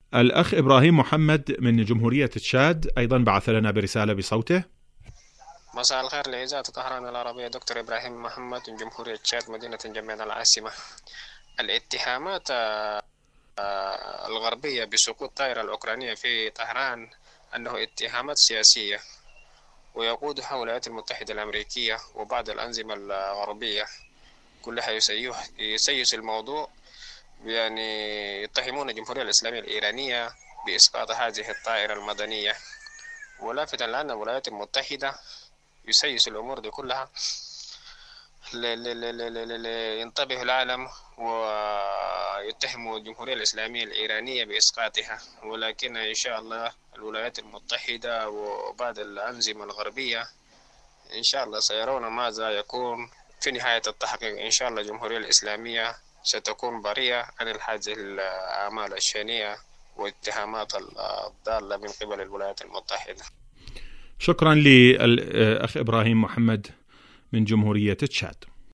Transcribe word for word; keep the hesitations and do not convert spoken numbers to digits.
الأخ إبراهيم محمد من جمهورية تشاد أيضا بعث لنا برسالة بصوته. مساء الخير لإذاعة طهران العربية، دكتور إبراهيم محمد من جمهورية تشاد مدينة جميل العاصمة. الاتهامات الغربية بسقوط الطائرة الأوكرانية في طهران أنه اتهامات سياسية، ويقودها الولايات المتحدة الأمريكية وبعض الأنظمة الغربية كلها يسيس الموضوع، يعني يتهمون الجمهورية الإسلامية الإيرانية بإسقاط هذه الطائرة المدنية، ولافتا لأن الولايات المتحدة يسيس الأمور دي كلها لينتبه العالم ويتهم الجمهورية الإسلامية الإيرانية بإسقاطها. ولكن إن شاء الله الولايات المتحدة وبعض الأنظمة الغربية إن شاء الله سيرون ماذا يكون في نهاية التحقيق. إن شاء الله الجمهورية الإسلامية ستكون بريئة عن هذه الأعمال الشنيعة والاتهامات الضالة من قبل الولايات المتحدة. شكرا للأخ إبراهيم محمد من جمهورية تشاد.